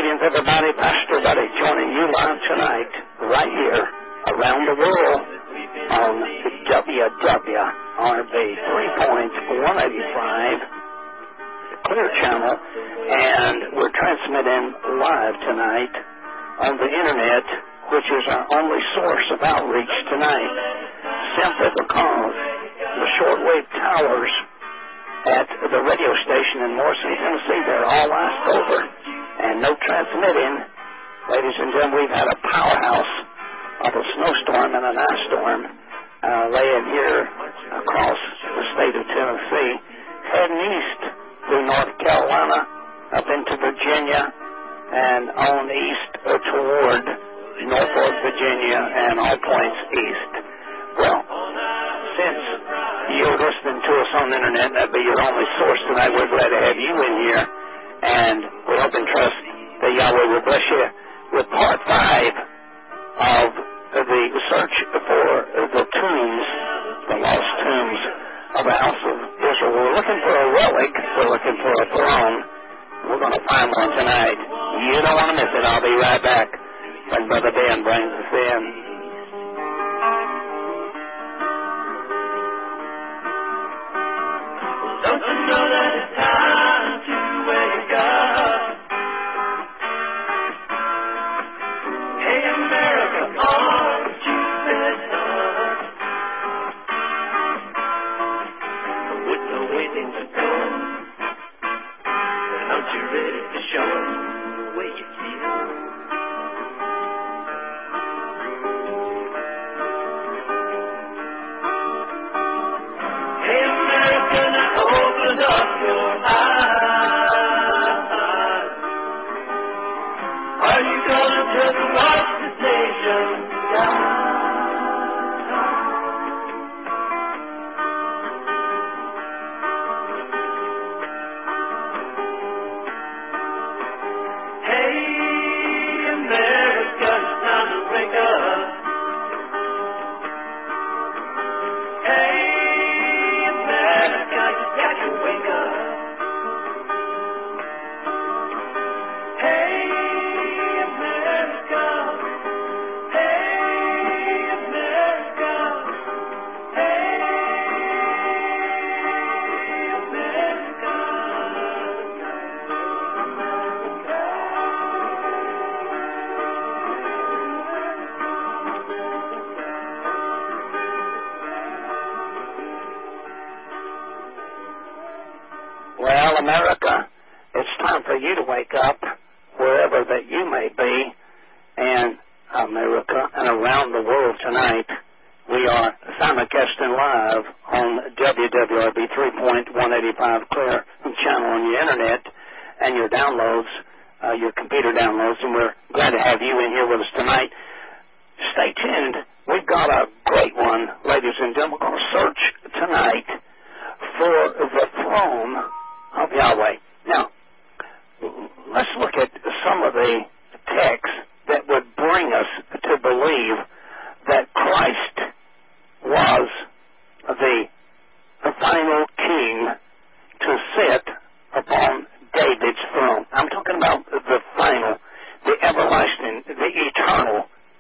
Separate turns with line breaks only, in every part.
Greetings, everybody. Pastor Buddy joining you live tonight, right here, around the world, on WWRB 3.185, Clear Channel, and we're transmitting live tonight on the Internet, which is our only source of outreach tonight, simply because the shortwave towers at the radio station in Morrison, Tennessee, they're all iced over and no transmitting. Ladies and gentlemen, we've had a powerhouse of a snowstorm and an ice storm laying here across the state of Tennessee, heading east through North Carolina, up into Virginia, and on east toward Norfolk, Virginia, and all points east. Well, since you're listening to us on the Internet, that'd be your only source tonight, we're glad to have you in here, and we hope and trust that Yahweh will bless you with part 5 of the search for the tombs, the lost tombs of the house of Israel. We're looking for a relic, we're looking for a throne. We're going to find one tonight. You don't want to miss it. I'll be right back when Brother Ben brings us in.
Don't you know that it's time to wake up? Hey, America, aren't you fed up? With no waiting to go, aren't you ready to show the way you feel? Hey, America, now open up your eyes. Are you gonna just watch this nation die? Hey, America, it's time to wake up. Hey, America, you got to wake up. Hey, America. Hey, America. Hey,
Well, America, it's time for you to wake up wherever that you may be. And America and around the world tonight, we are simulcasting live on WWRB 3.185 Clear Channel on your Internet and your downloads, your computer downloads, and we're glad to have you in here with us tonight. Stay tuned. We've got a great one, ladies and gentlemen. We're going to search tonight for the throne of Yahweh. Now, let's look at some of the texts that would bring us to believe that Christ was the final king to sit upon David's throne. I'm talking about the final, the everlasting, the eternal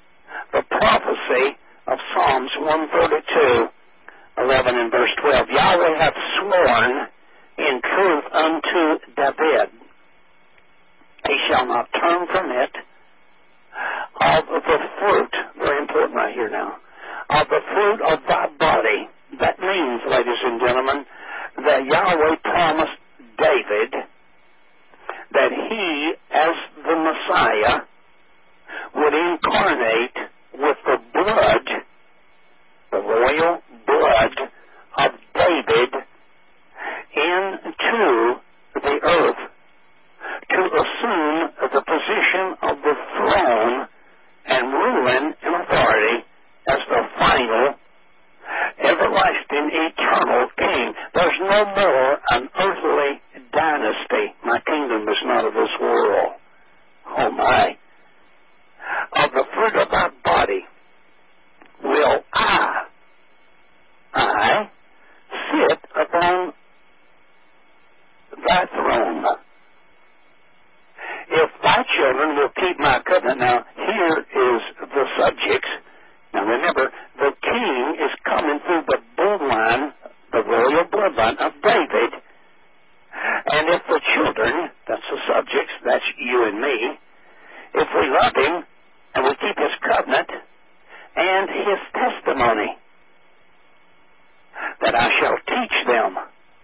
subjects. Now remember, the king is coming through the bloodline, the royal bloodline of David. And if the children, that's the subjects, that's you and me, if we love him and we keep his covenant and his testimony, that I shall teach them,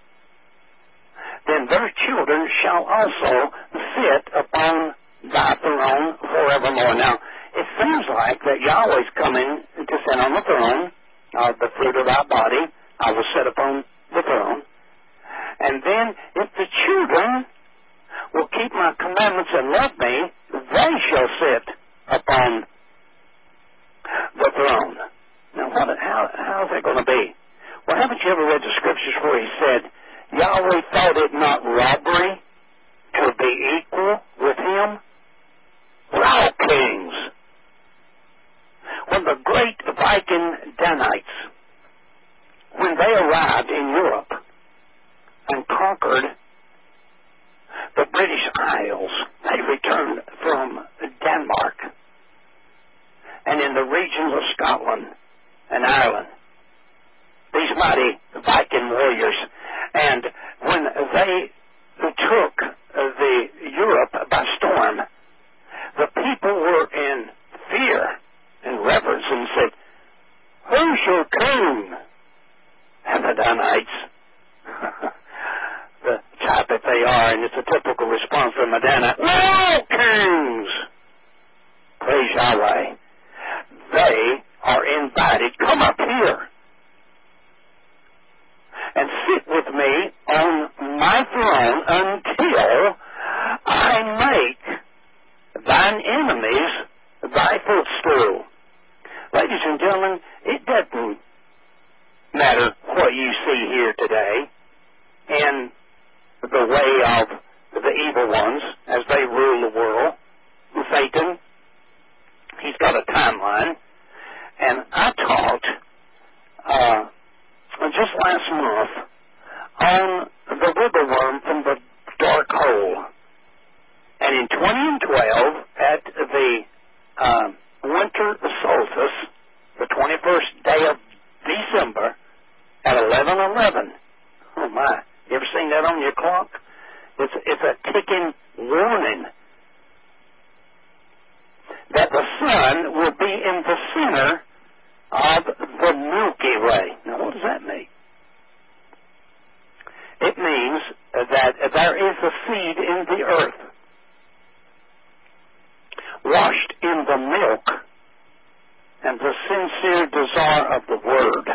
then their children shall also sit upon thy throne forevermore. Now, it seems like that Yahweh's coming to sit on the throne, the fruit of thy body, I will sit upon the throne. And then, if the children will keep my commandments and love me, they shall sit upon the throne. Now, how is that going to be? Well, haven't you ever read the scriptures where he said, Yahweh thought it not robbery to be equal with him? We're all kings. When the great Viking Danites, when they arrived in Europe and conquered the British Isles, they returned from Denmark and in the regions of Scotland and Ireland. These mighty Viking warriors, and when they took the Europe by storm, the people were in fear and reverence and said, "Who's your king?" And the Danites, the type that they are, and it's a typical response from a Danite, "We're all kings." Praise Yahweh. They are invited, come up here and sit with me on my throne until I make thine enemies thy footstool. Ladies and gentlemen, it doesn't matter what you see here today in the way of the evil ones as they rule the world. Satan, he's got a timeline. And I taught just last month on the river worm from the dark hole. And in 2012, at the winter solstice, the 21st day of December, at 11:11. Oh my! You ever seen that on your clock? It's a ticking warning that the sun will be in the center of the Milky Way. Now, what does that mean? It means that there is a seed in the earth, washed in the milk and the sincere desire of the Word.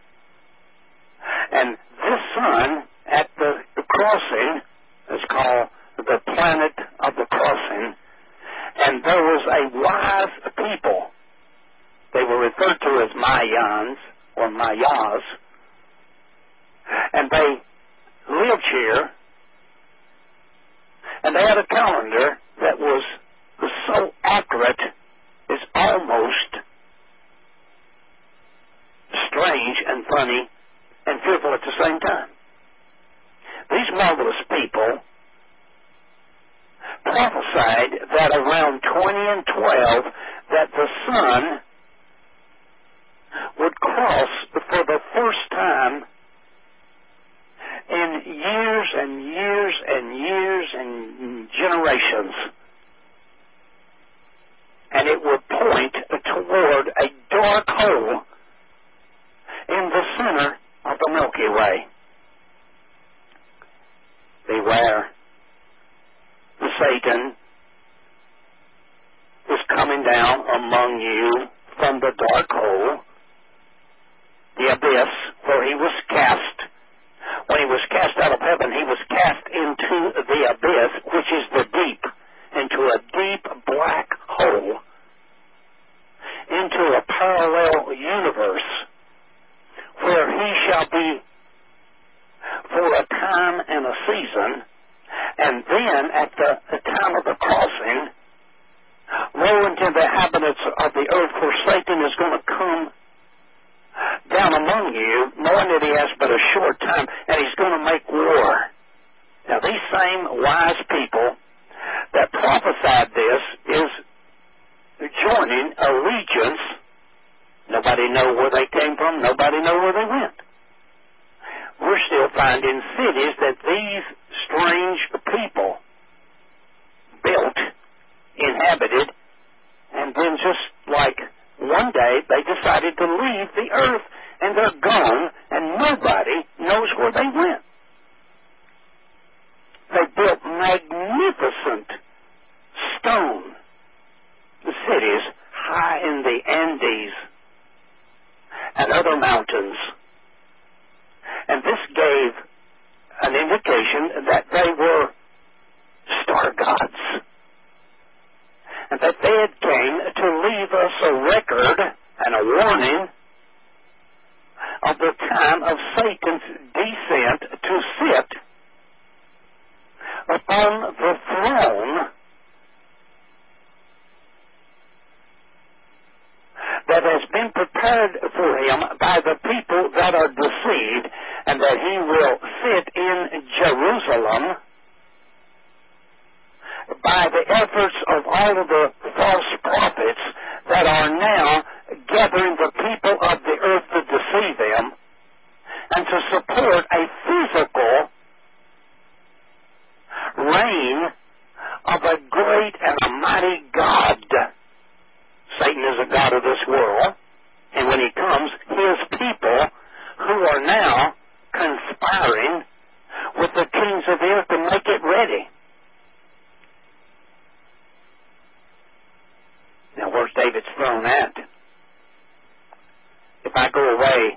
And this sun at the crossing is called the planet of the crossing. And there was a wise people. They were referred to as Mayans or Mayas. And they lived here. And they had a calendar that was so accurate it's almost strange and funny and fearful at the same time. These marvelous people prophesied that around 20 and 12 that the sun would cross for the first time in years and years and years and generations. And it would point toward a dark hole in the center of the Milky Way. Beware. Satan is coming down among you from the dark hole, the abyss, where he was cast. When he was cast out of heaven, he was cast into the abyss, which is the deep, into a deep black hole, into a parallel universe, where he shall be for a time and a season. And then, at the time of the crossing, woe unto the inhabitants of the earth, for Satan is going to come down among you, knowing that he has but a short time, and he's going to make war. Now, these same wise people that prophesied this is joining allegiance Nobody know where they came from. Nobody know where they went. We're still finding cities that these strange people built, inhabited, and then just like one day they decided to leave the earth, and they're gone, and nobody knows where they went. They built magnificent stone cities high in the Andes and other mountains. And this gave an indication that they were star gods, and that they had came to leave us a record and a warning of the time of Satan's descent to sit upon the throne that has been prepared for him by the people that are deceived, and that he will sit in Jerusalem by the efforts of all of the false prophets that are now gathering the people of the earth to deceive them, and to support a physical reign of a great and a mighty God. Satan is a god of this world, and when he comes, his people who are now conspiring with the kings of the earth to make it ready. Now, where's David's throne at? If I go away,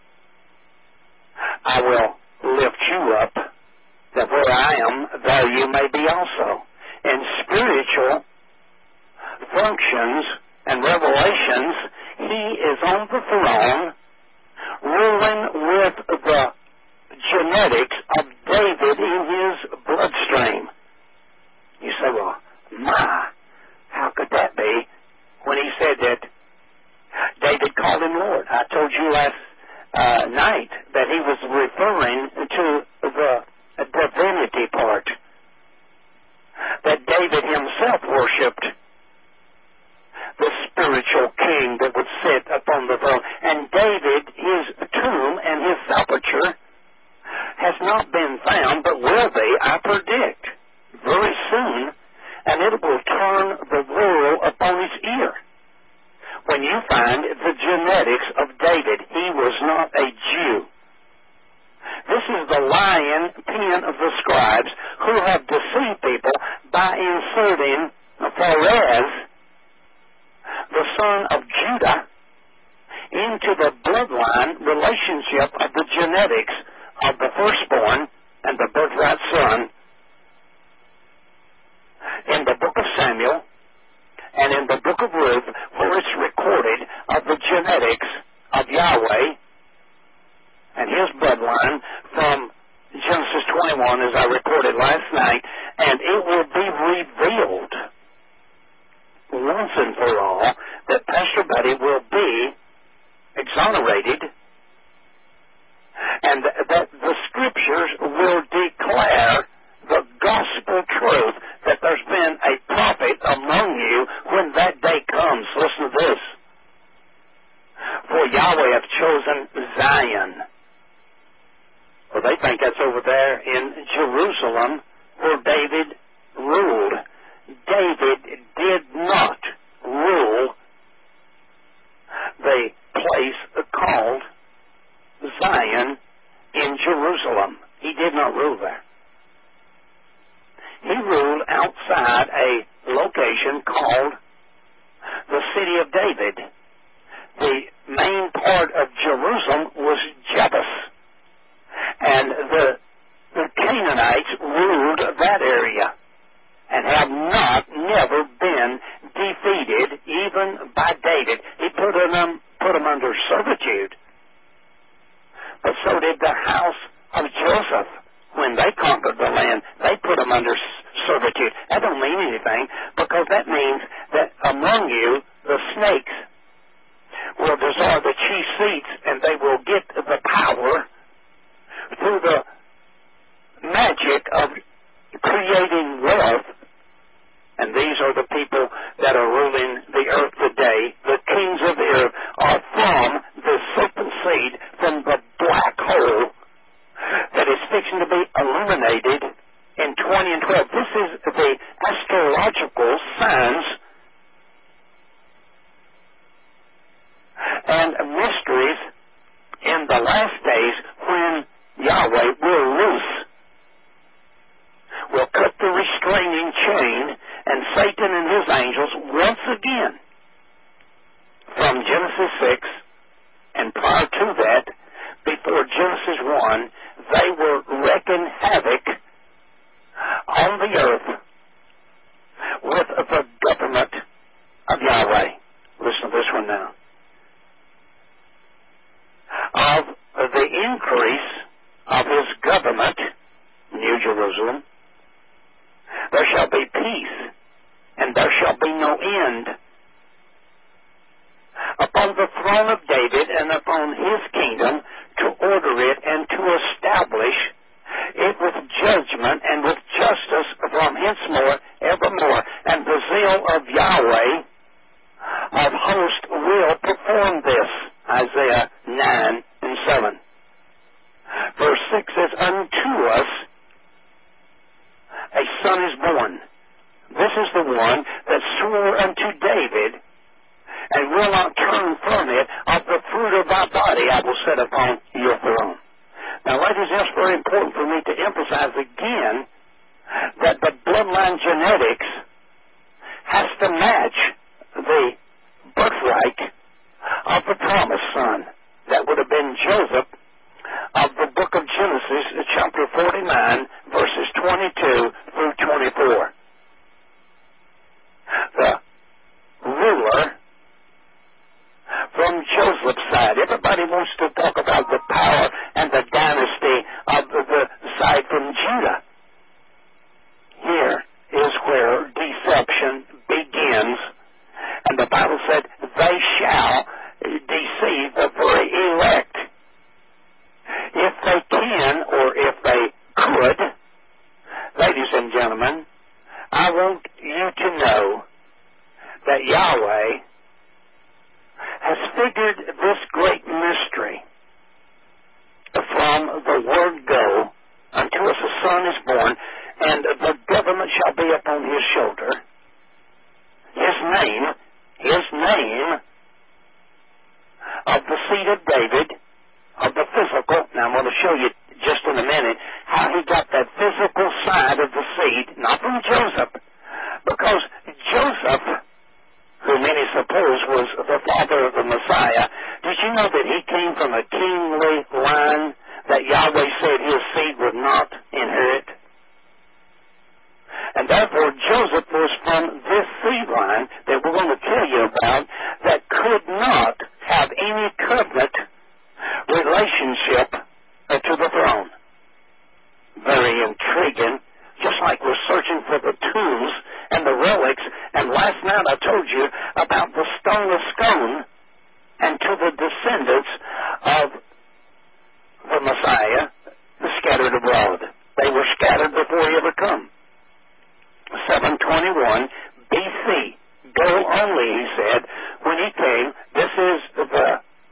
I will lift you up, that where I am, there you may be also. In spiritual functions and revelations, he is on the throne, ruling with the genetics of David in his bloodstream. You say, well, how could that be? When he said that David called him Lord. I told you last night that he was referring to the divinity part, that David himself worshipped the spiritual king that would sit upon the throne. And David, his tomb and his sepulcher has not been found, but will be, I predict, very soon, and it will turn the world upon its ear. When you find the genetics of David, he was not a Jew. This is the lying pen of the scribes who have deceived people by inserting Pharez, the son of Judah, into the bloodline relationship of the genetics of the firstborn and the birthright son in the book of Samuel and in the book of Ruth, where it's recorded of the genetics of Yahweh and his bloodline from Genesis 21, as I recorded last night, and it will be revealed once and for all that Pastor Buddy will be exonerated, and that the Scriptures will declare the gospel truth, that there's been a prophet among you when that day comes. Listen to this. For Yahweh hath chosen Zion. Well, they think that's over there in Jerusalem where David ruled. David did not rule the place called Zion in Jerusalem. He did not rule there. He ruled outside a location called the City of David. The main part of Jerusalem was Jebus, and the Canaanites ruled that area and have never been defeated even by David. He put them under servitude, but so did the house of Joseph. When they conquered the land, they put them under servitude. That don't mean anything, because that means that among you, the snakes will desire the chief seats, and they will get the power through the magic of creating wealth. And these are the people that are ruling the earth today. The kings of the earth are from and mysteries in the last days when Yahweh will loose, will cut the restraining chain, and Satan and his angels once again, from Genesis 6 and prior to that, before Genesis 1, they were wreaking havoc on the earth with the government of Yahweh. Listen to this one now. Of the increase of his government, New Jerusalem, there shall be peace, and there shall be no end. Upon the throne of David and upon his kingdom, to order it and to establish it with judgment and with justice from henceforth evermore. And the zeal of Yahweh of hosts will perform this. Isaiah 9 and 7. Verse 6 says, unto us a son is born. This is the one that swore unto David, and will not turn from it. Of the fruit of thy body I will set upon your throne. Now, ladies, that's very important for me to emphasize again that the bloodline genetics has to match the birthright of the promised son. That would have been Joseph of the book of Genesis, chapter 49, verses 22 through 24. The ruler from Joseph's side. Everybody wants to talk about the power and the dynasty of the side from Judah. Here is where deception begins. And the Bible said, they shall deceive the very elect. If they can, or if they could, ladies and gentlemen, I want you to know that Yahweh has figured this great mystery. From the word go, unto us a son is born, and the government shall be upon his shoulder. His name of the seed of David, of the physical. Now I'm going to show you just in a minute how he got that physical side of the seed, not from Joseph, because Joseph, who many suppose was the father of the Messiah, did you know that he came from a kingly line that Yahweh said his seed would not inherit? And therefore Joseph was from this seed line that we're going to tell you about that could not have any covenant relationship to the throne. Very intriguing. Just like we're searching for the tombs and the relics, and last night I told you about the stone of Scone, and to the descendants of the Messiah, scattered abroad. They were scattered before he ever come. 721 BC. Go only, he said, when he came. This is the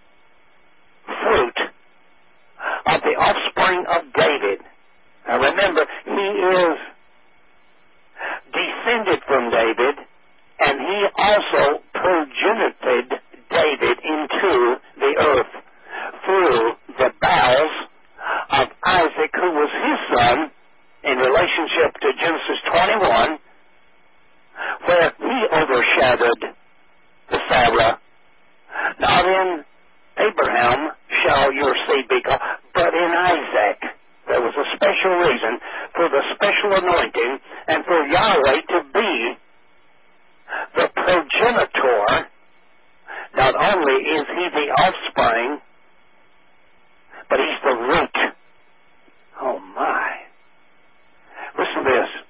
fruit of the offspring of David. Now remember, he is descended from David, and he also progenited David into the earth through the bowels of Isaac, who was his son, in relationship to Genesis 21, where he overshadowed Sarah. Not in Abraham shall your seed be called, but in Isaac. There was a special reason for the special anointing and for Yahweh to be the progenitor. Not only is he the offspring, but he's the root. Oh my. Listen to this.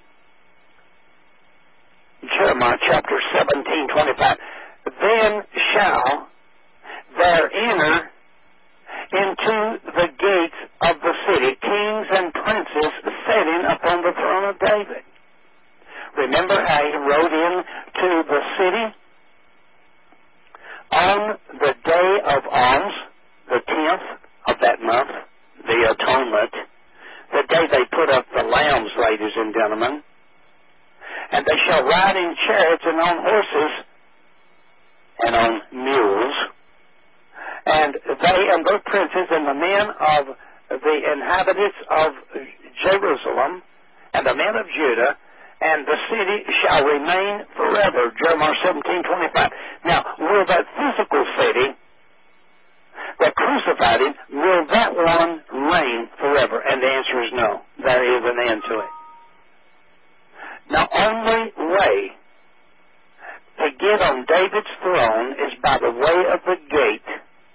Jeremiah chapter 17:25. Then shall there enter into the gates of the city kings and princes sitting upon the throne of David. Remember how he rode into the city on the day of alms, the 10th of that month, the atonement, the day they put up the lambs, ladies and gentlemen. And they shall ride in chariots and on horses and on mules, they and their princes and the men of the inhabitants of Jerusalem and the men of Judah, and the city shall remain forever. Jeremiah 17:25. Now, will that physical city that crucified him, will that one reign forever? And the answer is no. There is an end to it. The only way to get on David's throne is by the way of the gate.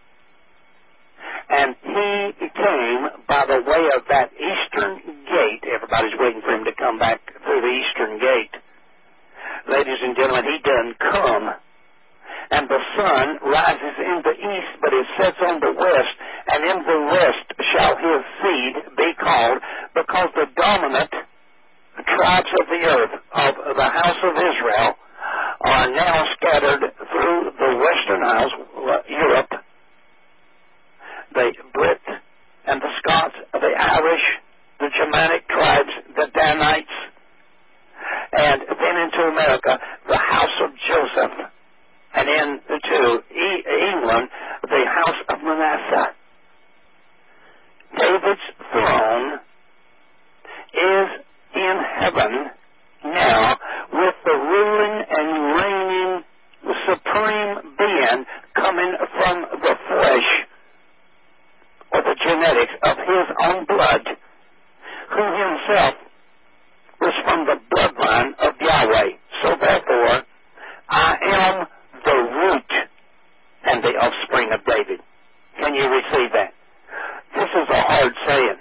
And he came by the way of that eastern gate. Everybody's waiting for him to come back through the eastern gate. Ladies and gentlemen, he done come. And the sun rises in the east, but it sets on the west, and in the west shall his seed be called, because the dominant tribes of the earth, of the house of Israel, are now scattered through the western Isles, Europe, the Brit and the Scots, the Irish, the Germanic tribes, the Danites, and then into America, the house of Joseph, and into England, the house of Manasseh. David's throne is in heaven now, with the ruling and reigning supreme being coming from the flesh or the genetics of his own blood, who himself was from the bloodline of Yahweh. So therefore, I am the root and the offspring of David. Can you receive that? This is a hard saying.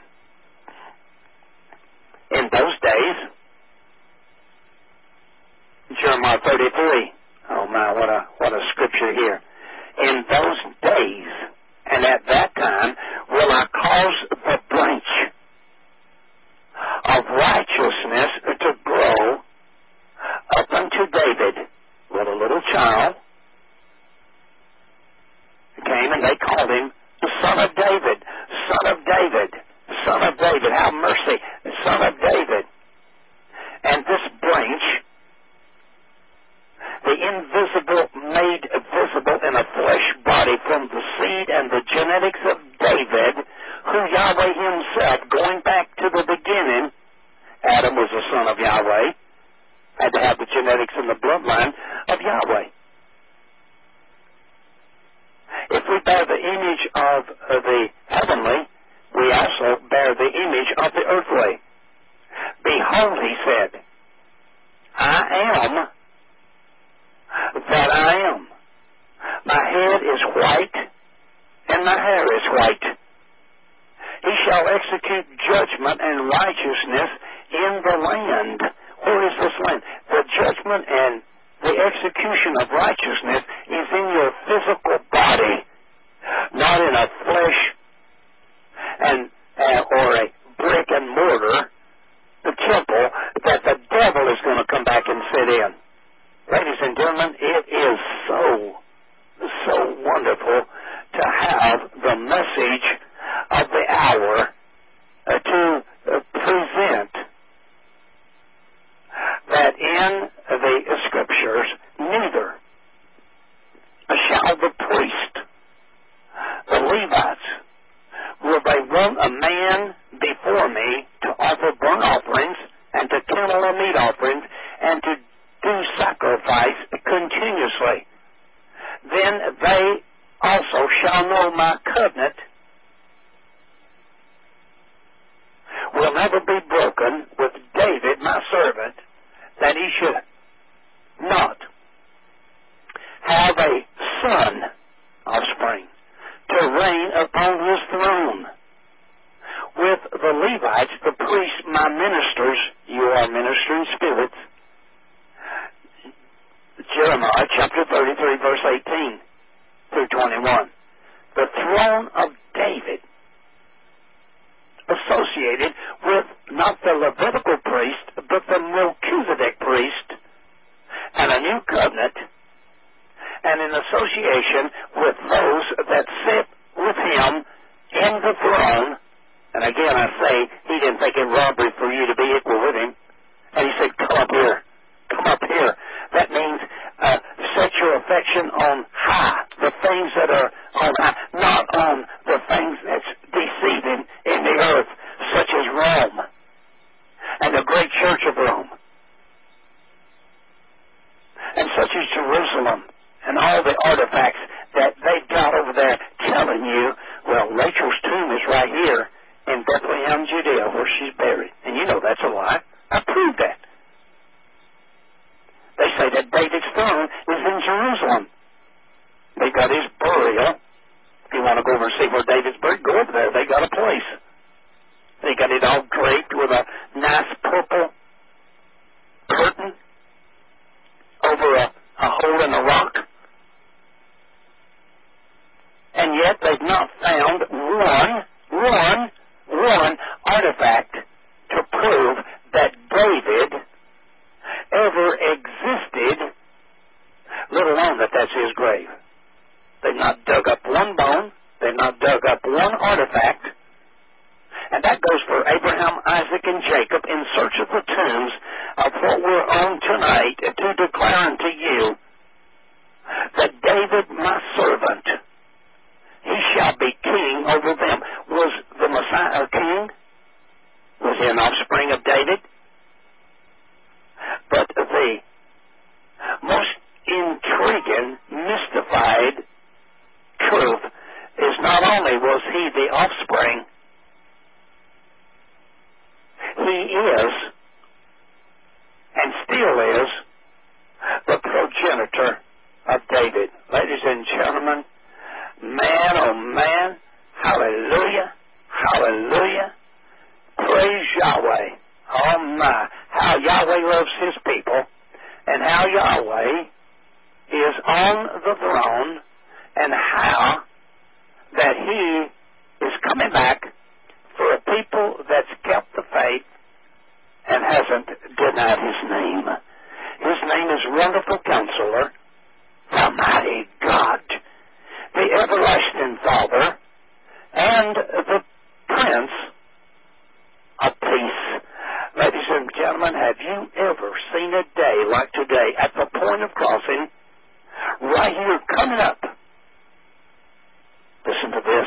In those days, Jeremiah 33. Oh my, what a scripture here. In those days, and at that time, will I cause the branch of righteousness to grow up unto David. Well, a little child came, and they called him the Son of David, Son of David, Son of David. Have mercy, Son of David. And this branch, the invisible made visible in a flesh body from the seed and the genetics of David, who Yahweh himself, going back to the beginning, Adam was the son of Yahweh, had to have the genetics and the bloodline of Yahweh. If we bear the image of the heavenly, we also bear the image of the earthly. Behold, he said, I am that I am. My head is white, and my hair is white. He shall execute judgment and righteousness in the land. Where is this land? The judgment and the execution of righteousness is in your physical body, not in a flesh or a brick and mortar, the temple that the devil is going to come back and sit in. Ladies and gentlemen, it is so wonderful to have the message of the hour to present that in the Scriptures, neither shall the priest, the Levites, will they run a man before me to offer burnt offerings and to kindle a meat offerings and to do sacrifice continuously. Then they also shall know my covenant will never be broken with David, my servant, that he should not have a son, offspring, to reign upon his throne. With the Levites, the priests, my ministers, you are ministering spirits. Jeremiah chapter 33, verse 18 through 21. The throne of David, associated with not the Levitical priest, but the Melchizedek priest, and a new covenant, and in association with those that sit with him in the throne. And again, I say, he didn't think it robbery for you to be equal with him. And he said, come up here. Come up here. That means set your affection on high, the things that are on high, not on ever see where David's buried, go over there. They got a place. They got it all draped with a nice purple curtain over a hole in a rock. And yet they've not found one artifact to prove that David ever existed, let alone that that's his grave. They've not dug up one bone. They've not dug up one artifact. And that goes for Abraham, Isaac, and Jacob in search of the tombs of what we're on tonight to declare unto you that David, my servant, he shall be king over them. Was the Messiah a king? Was he an offspring of David? But the most intriguing, mystified truth is not only was he the offspring, he is, and still is, the progenitor of David. Ladies and gentlemen, man, oh man, hallelujah, hallelujah, praise Yahweh. Oh my, how Yahweh loves his people, and how Yahweh is on the throne, and how that he is coming back for a people that's kept the faith and hasn't denied his name. His name is Wonderful Counselor, the Mighty God, the Everlasting Father, and the Prince of Peace. Ladies and gentlemen, have you ever seen a day like today at the point of crossing, right here coming up? Listen to this.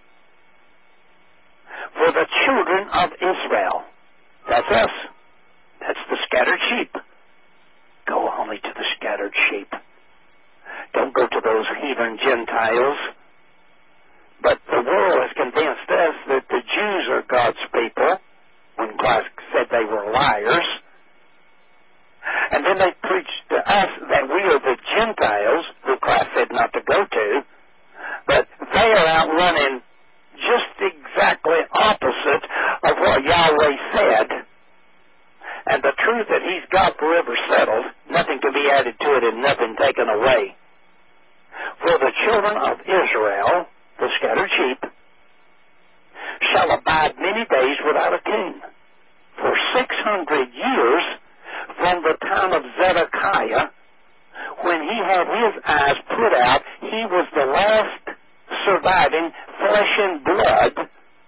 For the children of Israel, that's us, that's the scattered sheep. Go only to the scattered sheep. Don't go to those heathen Gentiles. But the world has convinced us that the Jews are God's people, when Christ said they were liars. And then they preached to us that we are the Gentiles, who Christ said not to go to, but they are out running just exactly opposite of what Yahweh said. And the truth that he's got forever settled, nothing can be added to it and nothing taken away. For the children of Israel, the scattered sheep, shall abide many days without a king. For 600 years from the time of Zedekiah, when he had his eyes put out, he was the last surviving flesh and blood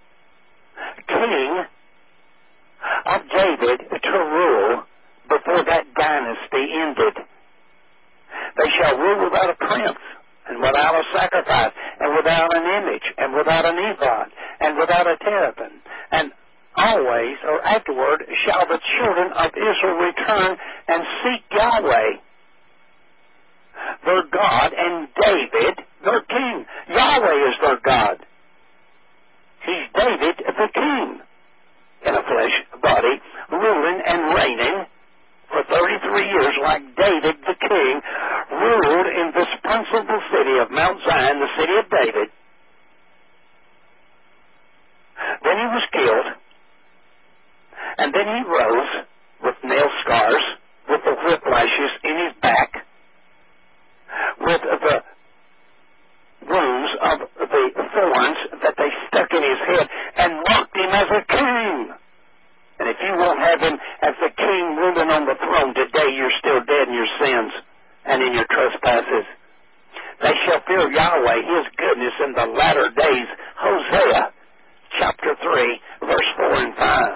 king of David to rule before that dynasty ended. They shall rule without a prince, and without a sacrifice, and without an image, and without an ephod, and without a teraphim. And always, or afterward, shall the children of Israel return and seek Yahweh, their God, and David, their king. Yahweh is their God. He's David the king, in a flesh body, ruling and reigning for 33 years like David the king ruled in this principal city of Mount Zion, the city of David. Then he was killed, and then he rose with nail scars, with the whiplashes in his back, with the wounds of the thorns that they stuck in his head, and mocked him as a king. And if you won't have him as the king ruling on the throne today, you're still dead in your sins and in your trespasses. They shall fear Yahweh, his goodness in the latter days. Hosea chapter 3, verse 4 and 5.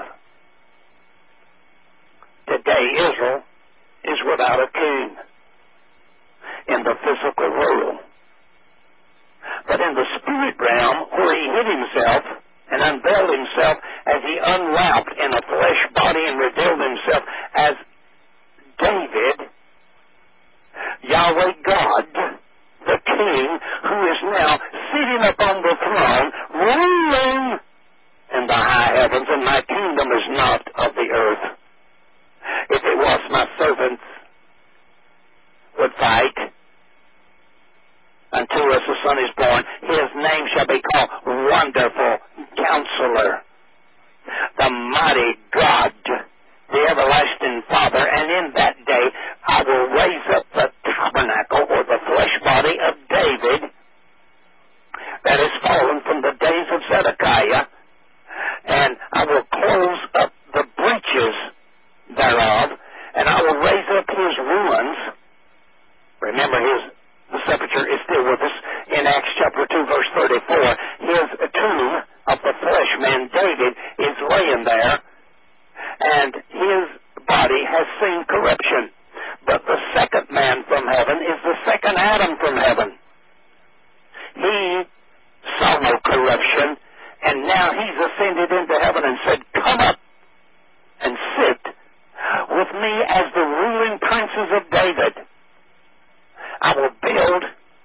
Today Israel is without a king in the physical world. But in the spirit realm, where he hid himself and unveiled himself as he unwrapped in a flesh body and revealed himself as David, Yahweh God, the King, who is now sitting upon the throne, ruling in the high heavens, and my kingdom is not of the earth. If it was, my servants would fight. Unto us a son is firstborn. His name shall be called Wonderful Counselor, the Mighty God, the Everlasting Father. And in that day I will raise up the tabernacle, or the flesh body of David, that is fallen from the days of Zedekiah, and I will close up the breaches thereof, and I will raise up his ruins. Remember, the sepulchre is still with us in Acts chapter 2, verse 34. His tomb of the flesh man, David, is laying there, and his body has seen corruption. But the second man from heaven is the second Adam from heaven. He saw no corruption, and now he's ascended into heaven and said, come up and sit with me as the ruling princes of David. I will build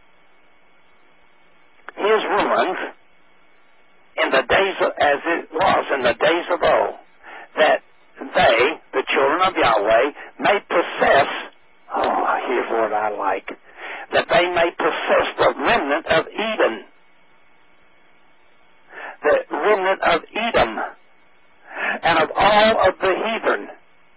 his ruins in the days as it was in the days of old, that they, the children of Yahweh, may possess, here's what I like, that they may possess the remnant of Eden, the remnant of Edom, and of all of the heathen.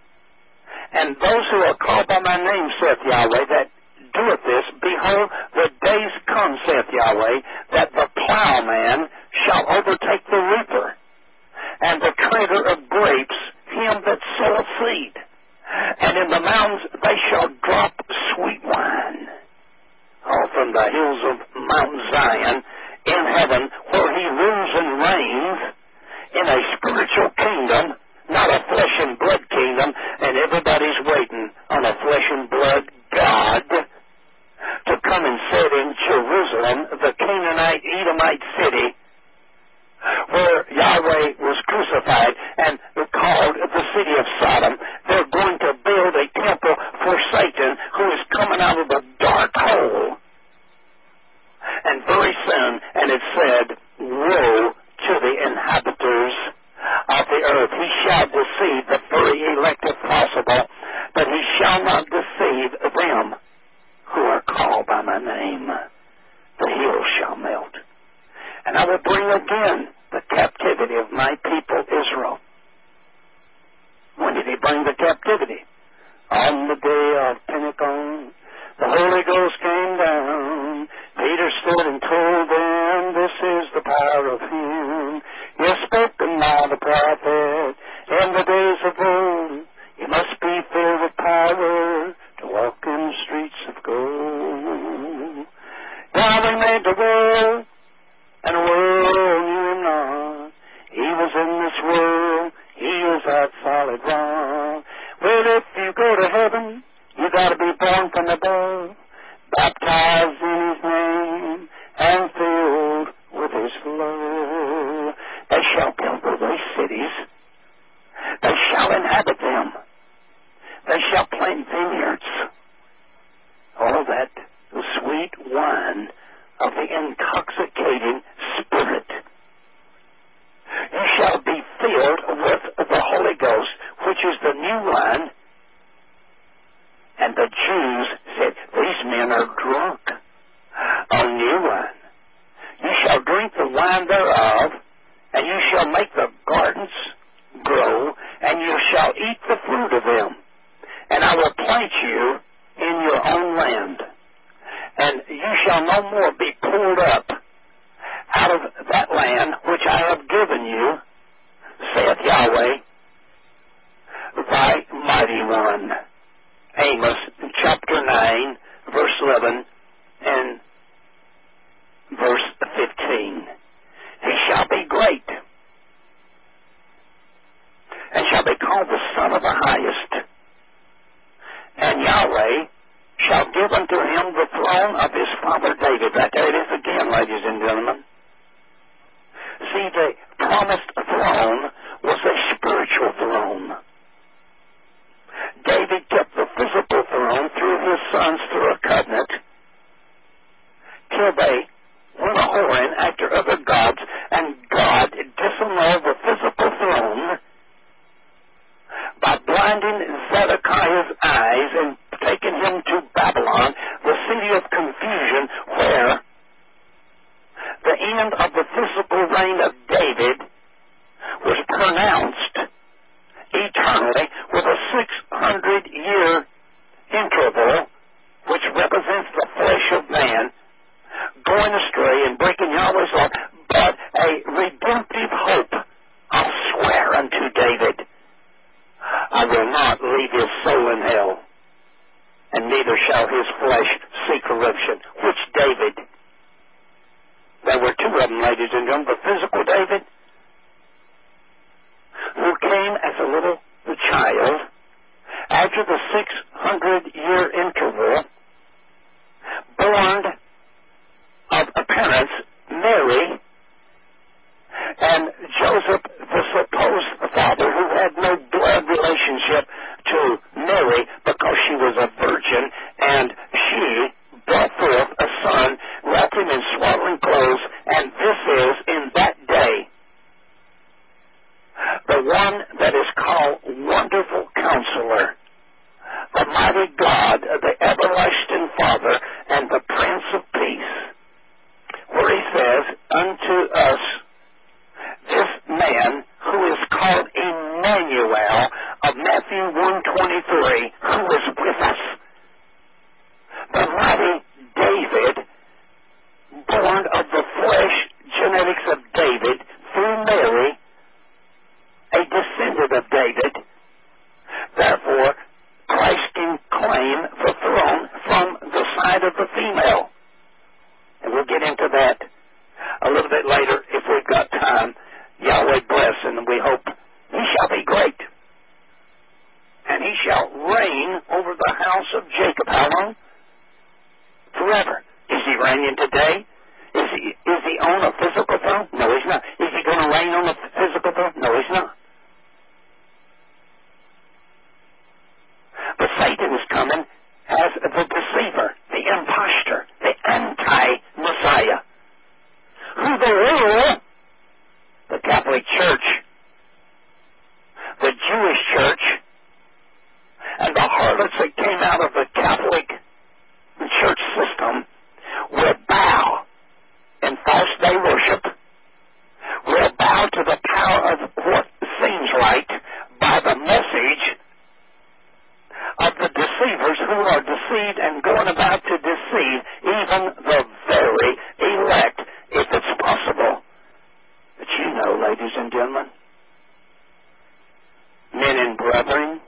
And those who are called by my name, saith Yahweh, that doeth this, behold, the days come, saith Yahweh, that the plowman shall overtake the reaper, and the treader of grapes him that soweth seed. And in the mountains they shall drop sweet wine. From the hills of Mount Zion in heaven, where he rules and reigns in a spiritual kingdom, not a flesh and blood kingdom, and everybody's waiting on a flesh and blood God to come and sit in Jerusalem, the Canaanite, Edomite city, where Yahweh was crucified and called the city of Sodom. They're going to build a temple for Satan, who is coming out of the dark hole. And very soon, and it said, woe to the inhabitants of the earth. He shall deceive the very elect if possible, but he shall not deceive them who are called by my name. The hills shall melt. And I will bring again the captivity of my people Israel. When did he bring the captivity? On the day of Pentecost, the Holy Ghost came down. Peter stood and told them, this is the power of him. He has spoken by the prophet in the days of old. You must be filled with power to walk in the streets of gold. Yahweh made the world, and the world knew him not. He was in this world, he is that solid rock. Well, if you go to heaven, you got to be born from above, baptized in his name, and filled with his love. They shall build those cities. They shall inhabit them. They shall plant vineyards. All that sweet wine of the intoxicating Spirit. You shall be filled with the Holy Ghost, which is the new wine. And the Jews said, these men are drunk on new wine. You shall drink the wine thereof, and you shall make the gardens grow, and you shall eat the fruit of them. And I will plant you in your own land, and you shall no more be pulled up out of that land which I have given you, saith Yahweh, thy mighty one. Amos chapter 9, verse 11 and verse 15. He shall be great, and shall be called the Son of the Highest. And Yahweh shall give unto him the throne of his father David. Right there it is again, ladies and gentlemen. See, the promised throne was a spiritual throne. David kept the physical throne through his sons through a covenant, till they went a-whoring after other gods, and God disannulled the physical throne by blinding Zedekiah's eyes and taking him to Babylon, the city of confusion, where end of the physical reign of David was pronounced eternally with a 600-year interval, which represents the flesh of man, going astray and breaking Yahweh's law, but a redemptive hope. I'll swear unto David, I will not leave his soul in hell, and neither shall his flesh see corruption. Which David? There were two of them, ladies and gentlemen. The physical David, who came as a little child after the 600-year interval, born of a parents, Mary, and Joseph, the supposed father, who had no blood relationship to Mary because she was a virgin, and she brought forth a son, wrapped him in swaddling clothes, and this is, in that day, the one that is called Wonderful Counselor, the Mighty God, the Everlasting Father, and the Prince of Peace, where he says unto us, this man who is called Emmanuel of Matthew 1:23, who is with us, the mighty David, born of the flesh genetics of David through Mary, a descendant of David. Therefore, Christ can claim the throne from the side of the female. And we'll get into that a little bit later if we've got time. Yahweh bless, and we hope he shall be great. And he shall reign over the house of Jacob. How long? Forever. Is he reigning today? Is he on a physical throne? No, he's not. Is he going to reign on a physical throne? No, he's not. But Satan is coming as the deceiver, the impostor, the anti-Messiah, who the rule, the Catholic Church, the Jewish Church, and the harlots that came out of the Catholic Church system will bow in false day worship, will bow to the power of what seems right by the message of the deceivers who are deceived and going about to deceive even the very elect, if it's possible. But you know, ladies and gentlemen, men and brethren,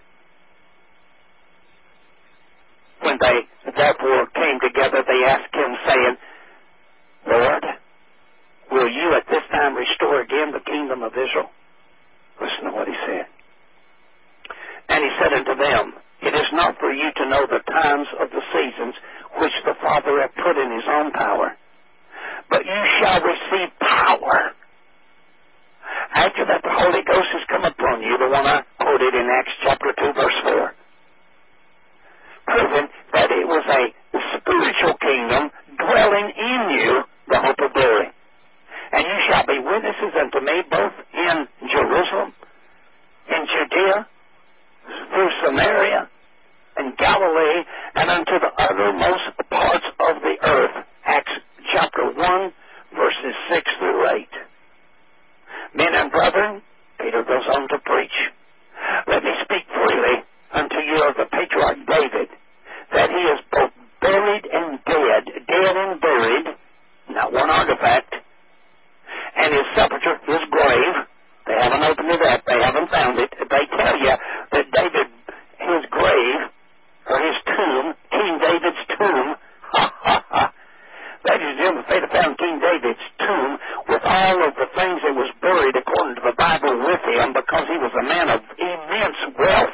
when they therefore came together, they asked him, saying, Lord, will you at this time restore again the kingdom of Israel? Listen to what he said. And he said unto them, it is not for you to know the times of the seasons which the Father hath put in his own power, but you shall receive power. After that, the Holy Ghost has come upon you, the one I quoted in Acts chapter 2, verse 4. Proving that it was a spiritual kingdom dwelling in you, the hope of glory. And you shall be witnesses unto me both in Jerusalem, in Judea, through Samaria, and Galilee, and unto the uttermost parts of the earth. Acts chapter 1, verses 6 through 8. Men and brethren, Peter goes on to preach. Let me speak freely unto you of the patriarch David, that he is both buried and dead and buried, not one artifact, and his sepulchre, his grave, they haven't opened it up, they haven't found it. They tell you that David, his grave, or his tomb, King David's tomb, ladies and gentlemen, if they'd have found King David's tomb with all of the things that was buried according to the Bible with him, because he was a man of immense wealth,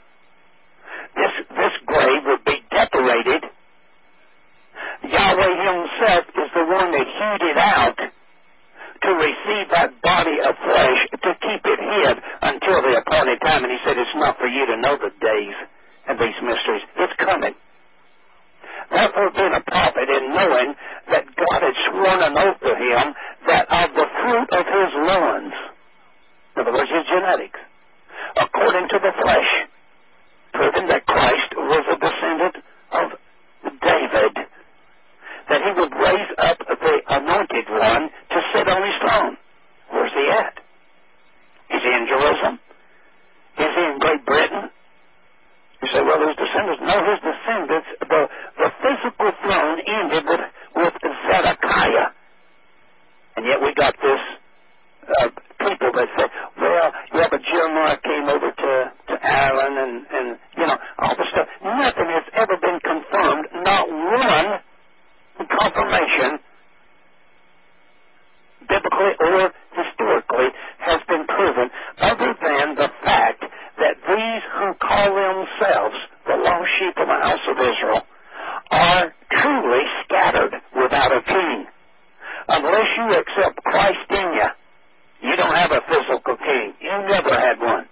this grave would be decorated. Yahweh himself is the one that hewed it out to receive that body of flesh, to keep it hid until the appointed time. And he said, it's not for you to know the days and these mysteries. It's coming. Therefore, being a prophet and knowing that God had sworn an oath to him that of the fruit of his loins, in other words, his genetics, according to the flesh, proving that Christ was a descendant of David, that he would raise up the anointed one to biblically or historically has been proven other than the fact that these who call themselves the lost sheep of the house of Israel are truly scattered without a king. Unless you accept Christ in you, you don't have a physical king. You never had one.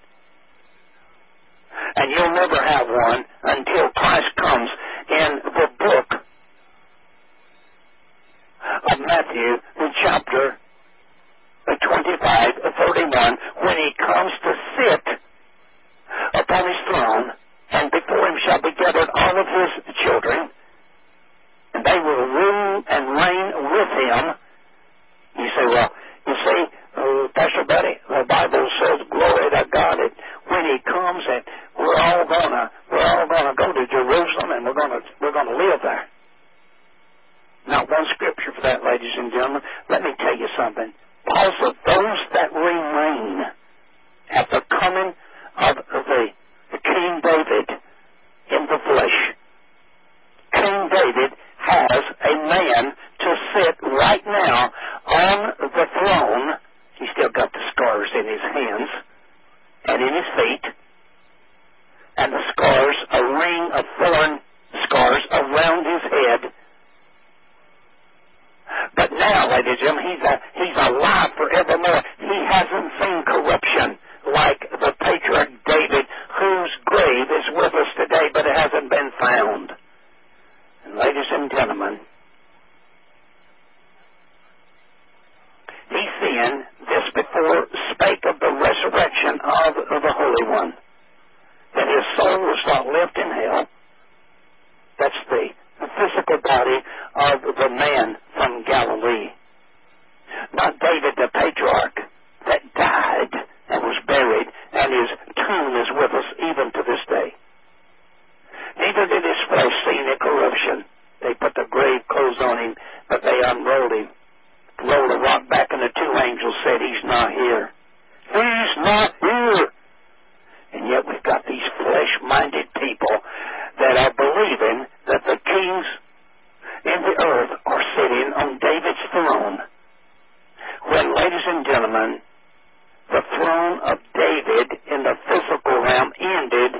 And you'll never have one until Christ comes in the book of Matthew, in chapter 25, 31, when he comes to sit upon his throne, and before him shall be gathered all of his children, and they will rule and reign with him. You say, well, you see, Pastor Buddy, the Bible says, glory to God, that when he comes, and we're all gonna go to Jerusalem, and we're gonna live there. Not one scripture for that, ladies and gentlemen. Let me tell you something. Paul said, those that remain at the coming of the King David in the flesh. King David has a man to sit right now on the throne. He's still got the scars in his hands and in his feet, and the scars, a ring of thorn scars around his head. But now, ladies and gentlemen, he's alive forevermore. He hasn't seen corruption like the patriarch David, whose grave is with us today, but it hasn't been found. And ladies and gentlemen, he seeing this before spake of the resurrection of the Holy One, that his soul was not left in hell. That's the physical body of the man from Galilee. Not David the patriarch that died and was buried, and his tomb is with us even to this day. Neither did his flesh see any corruption. They put the grave clothes on him, but they unrolled him, rolled a rock back, and the two angels said, he's not here. He's not here. And yet we've got these flesh-minded people that are believing that the kings in the earth are sitting on David's throne. When, ladies and gentlemen, the throne of David in the physical realm ended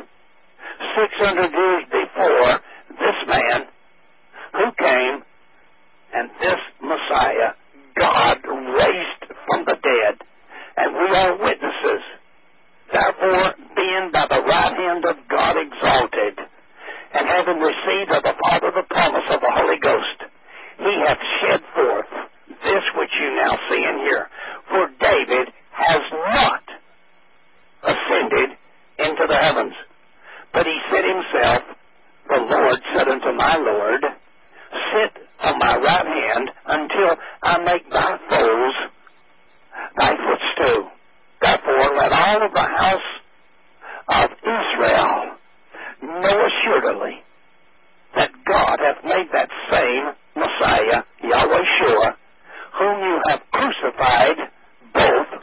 600 years before this man who came, and this Messiah, God raised from the dead, and we are witnesses. Therefore, being by the right hand of God exalted, and having received of the Father the promise of the Holy Ghost, he hath shed forth this which you now see and hear. For David has not ascended into the heavens, but he said himself, the Lord said unto my Lord, sit on my right hand until I make thy foes thy footstool. Therefore, let all of the house of Israel know assuredly that God hath made that same Messiah, Yahweh Shua, whom you have crucified, both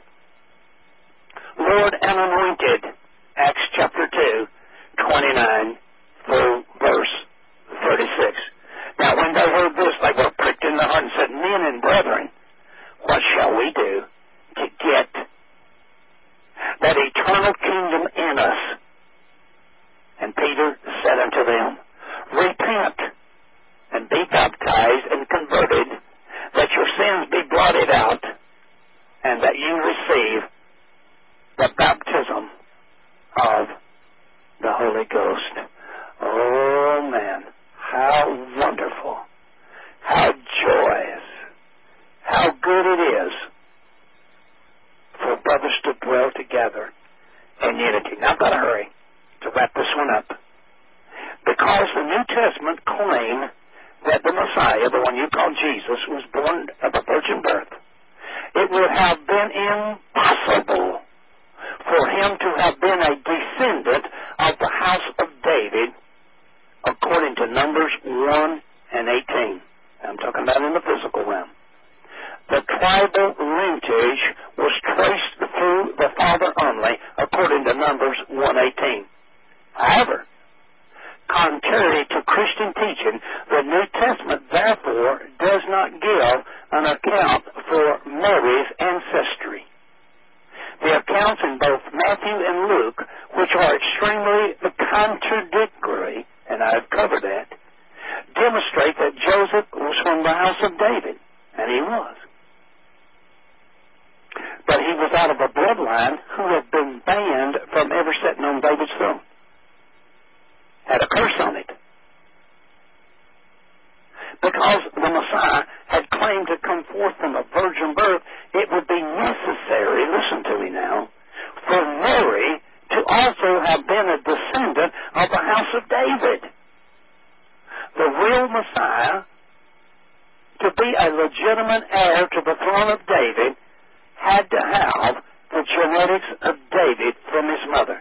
Lord and anointed. Acts chapter 2, 29 through verse 36. Now, when they heard this, they were pricked in the heart and said, men and brethren, what shall we do to get that eternal kingdom in us? And Peter said unto them, repent and be baptized and converted, that your sins be blotted out, and that you receive the baptism of the Holy Ghost. Oh, man, how wonderful, how joyous, how good it is for brothers to dwell together in unity. Now, I've got to hurry to wrap this one up, because the New Testament claim that the Messiah, the one you call Jesus, was born of a virgin birth. It would have been impossible for him to have been a descendant of the house of David, according to Numbers 1 and 18. I'm talking about in the physical realm. The tribal lineage was traced through the father only, according to Numbers 1:18. However, contrary to Christian teaching, the New Testament therefore does not give an account for Mary's bloodline who had been banned from ever sitting on David's throne. Had a curse on it. Because the Messiah had claimed to come forth from a virgin birth, it would be necessary, listen to me now, for Mary to also have been a descendant of the house of David. The real Messiah, to be a legitimate heir to the throne of David, had to have the genetics of David from his mother.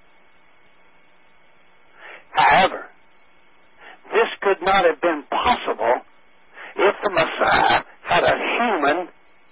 However, this could not have been possible if the Messiah had a human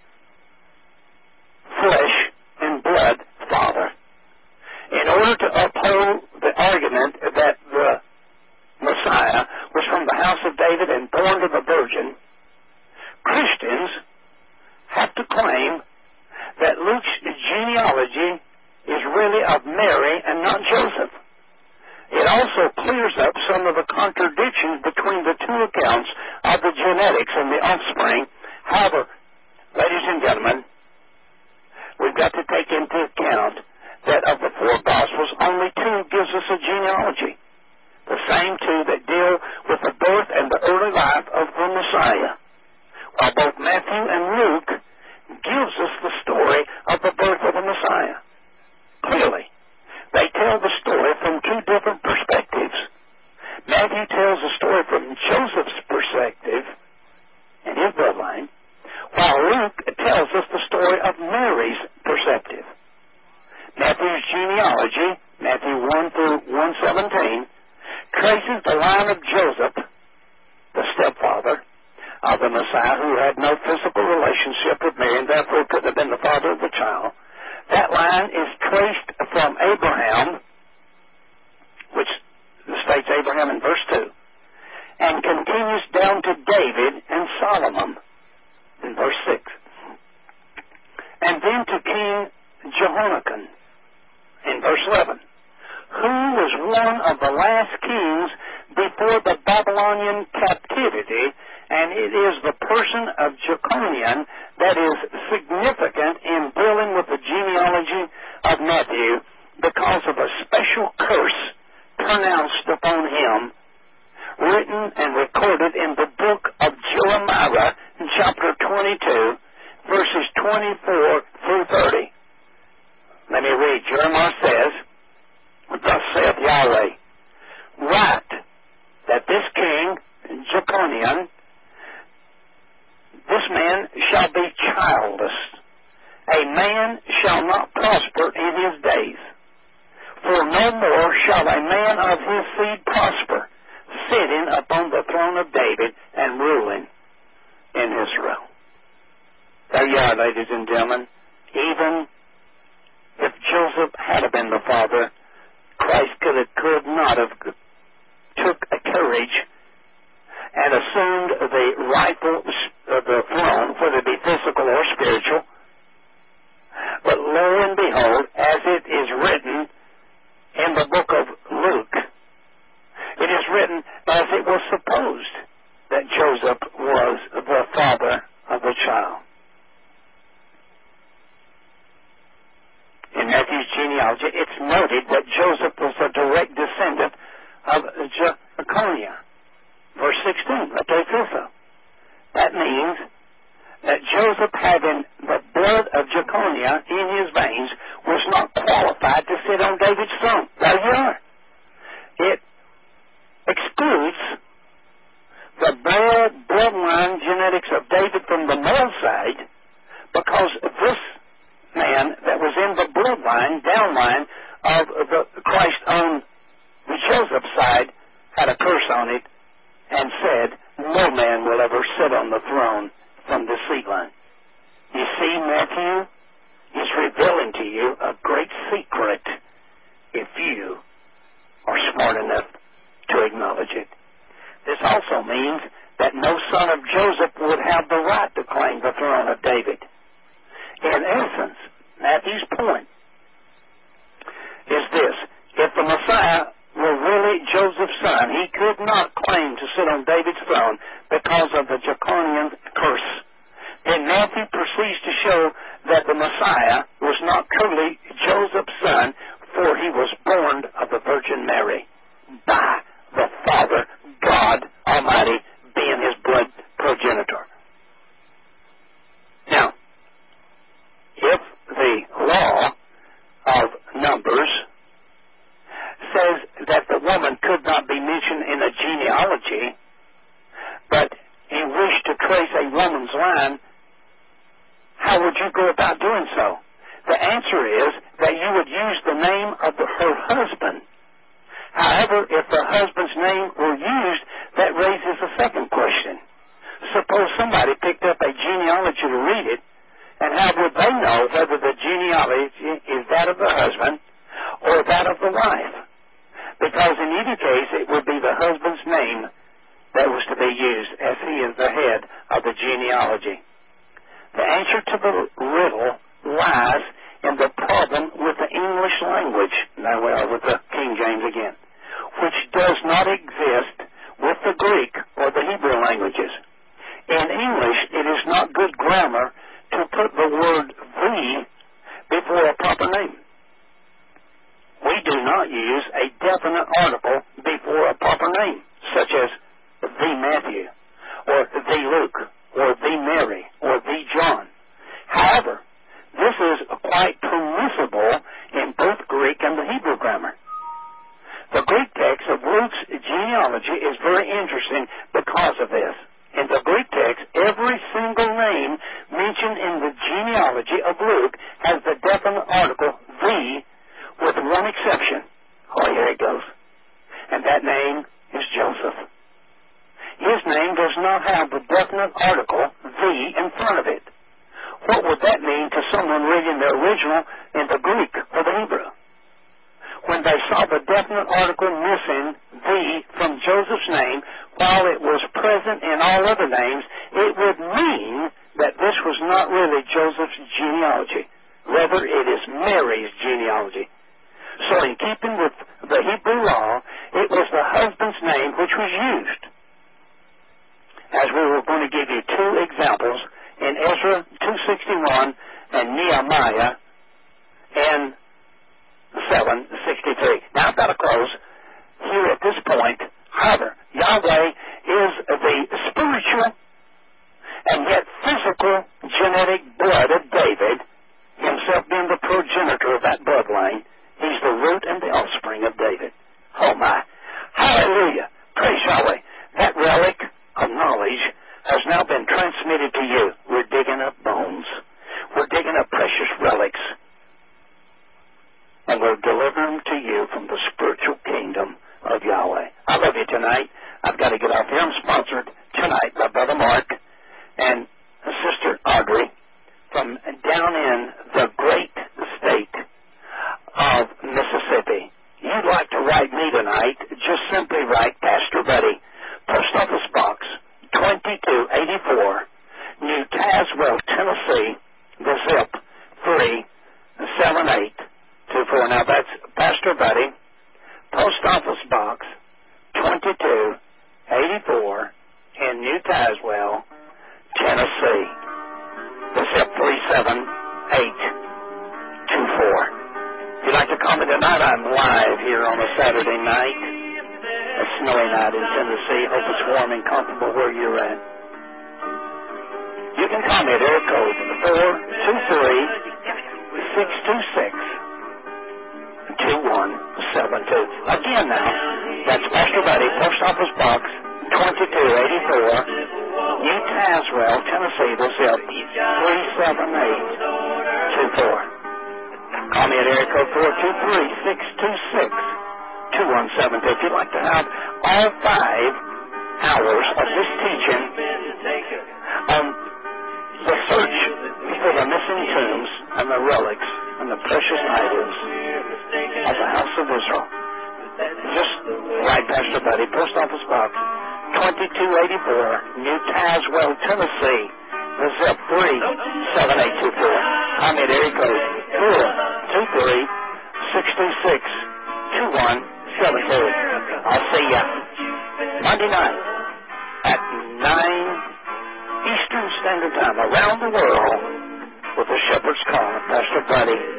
flesh and blood father. In order to uphold the argument that the Messiah was from the house of David and born to the virgin, Christians have to claim that Luke's genealogy is really of Mary and not Joseph. It also clears up some of the contradictions between the two accounts of the genetics and the offspring. However, ladies and gentlemen, we've got to take into account that of the four Gospels, only two gives us a genealogy. The same two that deal with the birth and the early life of the Messiah. While both Matthew and Luke gives us the story of the birth of the Messiah. Clearly, they tell the story from two different perspectives. Matthew tells the story from Joseph's perspective and his bloodline, while Luke tells us the story of Mary's perspective. Matthew's genealogy, Matthew 1 through 117, traces the line of Joseph, the stepfather of the Messiah, who had no physical relationship with Mary and therefore couldn't have been the father of the child. That line is traced from Abraham, which states Abraham in verse 2, and continues down to David and Solomon in verse 6, and then to King Jehoiakim in verse 11, who was one of the last kings before the Babylonian captivity, and it is the person of Jeconiah that is significant in dealing with the genealogy of Matthew because of a special curse pronounced upon him, written and recorded in the book of Jeremiah, in chapter 22, verses 24 through 30. Let me read. Jeremiah says, "Thus saith Yahweh, write that this king, Jeconiah, this man shall be childless. A man shall not prosper in his days. For no more shall a man of his seed prosper, sitting upon the throne of David and ruling in Israel." There you are, ladies and gentlemen. Even if Joseph had been the father, Christ could not have took a courage and assumed the rightful of the throne, whether it be physical or spiritual. But lo and behold, as it is written in the book of Luke, it is written as it was supposed that Joseph was the father of the child. In Matthew's genealogy, it's noted that Joseph was a direct descendant of Jeconiah. Verse 16, let me feel so. That means that Joseph, having the blood of Jeconiah in his veins, was not qualified to sit on David's throne. There you are. It excludes the bloodline genetics of David from the male side, because this man that was in the bloodline, downline of the Christ on the Joseph side, had a curse on it and said, no man will ever sit on the throne from the seed line. You see, Matthew is revealing to you a great secret if you are smart enough to acknowledge it. This also means that no son of Joseph would have the right to claim the throne of David. In essence, Matthew's point is this: if the Messiah were really Joseph's son, he could not claim to sit on David's throne because of the Jeconian curse. Then Matthew proceeds to show that the Messiah was was not truly Joseph's son, for he was born of the Virgin Mary, by the Father, God Almighty, being his blood progenitor. Now, if the law of Numbers says that the woman could not be mentioned in a genealogy, but you wish to trace a woman's line, how would you go about doing so? The answer is that you would use the name of her husband. However, if the husband's name were used, that raises a second question. Suppose somebody picked up a genealogy to read it, and how would they know whether the genealogy is that of the husband or that of the wife? Because in either case, it would be the husband's name that was to be used, as he is the head of the genealogy. The answer to the riddle lies in the problem with the English language, with the King James again, which does not exist with the Greek or the Hebrew languages. In English, it is not good grammar to put the word the before a proper name. We do not use a definite article before a proper name, such as the Matthew, or the Luke, or the Mary, or the John. However, this is quite permissible in both Greek and the Hebrew grammar. The Greek text of Luke's genealogy is very interesting because of this. In the Greek text, every single name mentioned in the genealogy of Luke has the definite article the, with one exception. Oh, here it goes. And that name is Joseph. His name does not have the definite article the in front of it. What would that mean to someone reading the original in the Greek or the Hebrew? When they saw the definite article missing the from Joseph's name, while it was present in all other names, it would mean that this was not really Joseph's genealogy. Rather, it is Mary's genealogy. So in keeping with the Hebrew law, it was the husband's name which was used. As we were going to give you two examples in Ezra 2:61 and Nehemiah and 7:63. Now I've got to close here at this point. However, Yahweh is the spiritual and yet physical genetic blood of David, himself being the progenitor of that bloodline. He's the root and the offspring of David. Oh my. Hallelujah. Praise Yahweh. That relic of knowledge has now been transmitted to you. We're digging up bones. We're digging up precious relics. And we'll deliver them to you from the spiritual kingdom of Yahweh. I love you tonight. I've got to get off here. I'm sponsored tonight by Brother Mark and Sister Audrey from down in the great state of Mississippi. You'd like to write me tonight, just simply write Pastor Buddy, Post Office Box 2284, New Tazewell, Tennessee, the zip 37824. Now that's Pastor Buddy, Post Office Box 2284 in New Tazewell, Tennessee, the zip 37824. If you'd like to call me tonight, I'm live here on a Saturday night, a snowy night in Tennessee. Hope it's warm and comfortable where you're at. You can call me at area code 423-626-2172. Again now, that's Pastor Buddy, Post Office Box 2284, New Tazewell, Tennessee, the zip 37824. Call me at area code 423-626-2172. If you'd like to have all 5 hours of this teaching on the search for the missing tombs and the relics and the precious items of the house of Israel, just write Pastor Buddy, Post Office Box 2284, New Tazewell, Tennessee, the zip 37824. Call me at area code 423-626-2172. I'll see ya Monday night at 9 Eastern Standard Time around the world with the Shepherd's Call, Pastor Buddy.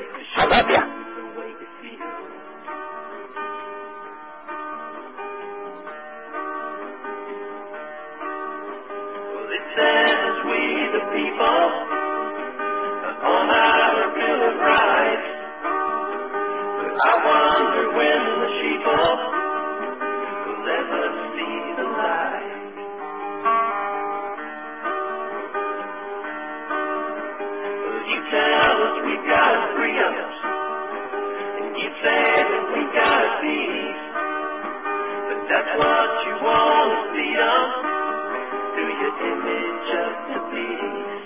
we got freedom, and you say that we got peace, but that's what you want to see us through your image of the beast.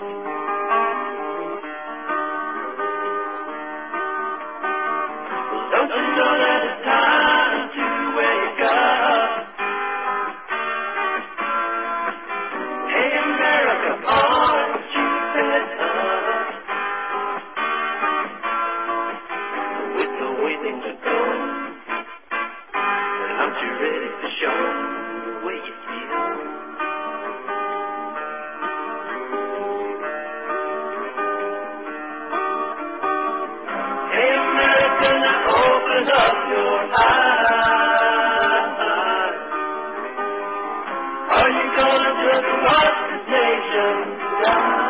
Well, don't you know that it's time to wake up? Hey, America, aren't you fed up with the way things are going? And aren't you ready to show the way you feel? Hey, America, now open up your eyes. Are you gonna just watch this nation die?